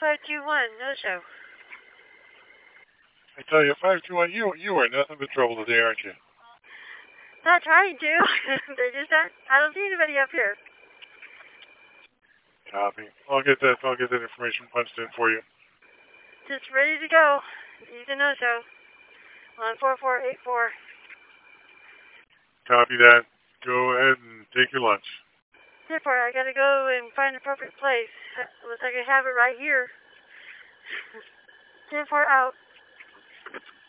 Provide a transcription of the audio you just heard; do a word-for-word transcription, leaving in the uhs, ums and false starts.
five two one, no show. I tell you, five two one, you you are nothing but trouble today, aren't you? Not trying to. They're just not, I don't see anybody up here. Copy. I'll get that. I'll get that information punched in for you. Just ready to go. He's a no show. On four four eight four. Copy that. Go ahead and take your lunch. Therefore, I gotta go and find an appropriate place. Looks like I have it right here. Therefore, out.